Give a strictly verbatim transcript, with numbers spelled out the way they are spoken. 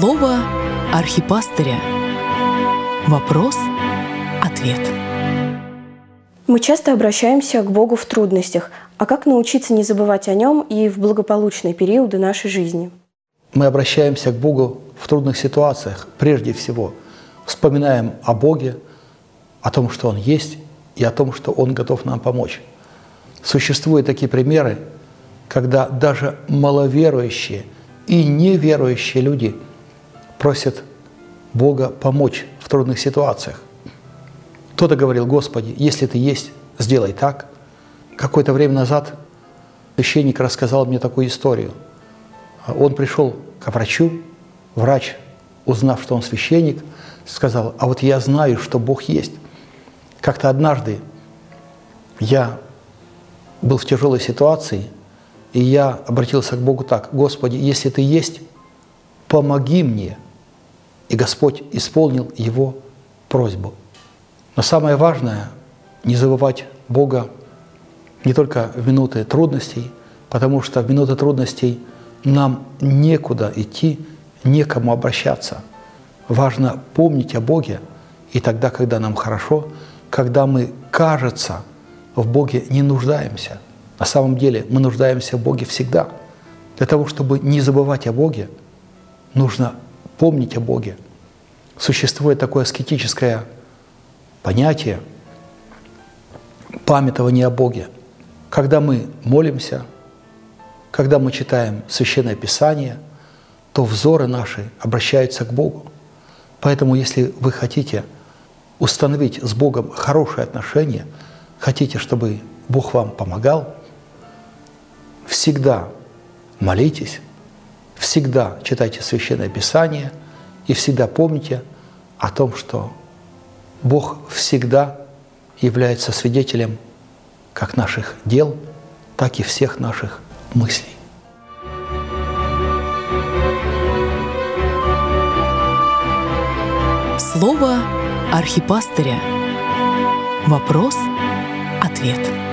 Слово архипастыря. Вопрос-ответ. Мы часто обращаемся к Богу в трудностях. А как научиться не забывать о Нем и в благополучные периоды нашей жизни? Мы обращаемся к Богу в трудных ситуациях. Прежде всего, вспоминаем о Боге, о том, что Он есть, и о том, что Он готов нам помочь. Существуют такие примеры, когда даже маловерующие и неверующие люди просят Бога помочь в трудных ситуациях. Кто-то говорил: «Господи, если Ты есть, сделай так». Какое-то время назад священник рассказал мне такую историю. Он пришел к врачу, врач, узнав, что он священник, сказал: «А вот я знаю, что Бог есть». Как-то однажды я был в тяжелой ситуации, и я обратился к Богу так: «Господи, если Ты есть, помоги мне». И Господь исполнил его просьбу. Но самое важное – не забывать Бога не только в минуты трудностей, потому что в минуты трудностей нам некуда идти, некому обращаться. Важно помнить о Боге и тогда, когда нам хорошо, когда мы, кажется, в Боге не нуждаемся. На самом деле мы нуждаемся в Боге всегда. Для того, чтобы не забывать о Боге, нужно помнить о Боге. Существует такое аскетическое понятие памятования о Боге. Когда мы молимся, когда мы читаем Священное Писание, то взоры наши обращаются к Богу. Поэтому, если вы хотите установить с Богом хорошие отношения, хотите, чтобы Бог вам помогал, всегда молитесь, всегда читайте Священное Писание и всегда помните о том, что Бог всегда является свидетелем как наших дел, так и всех наших мыслей. Слово архипастыря. Вопрос-ответ.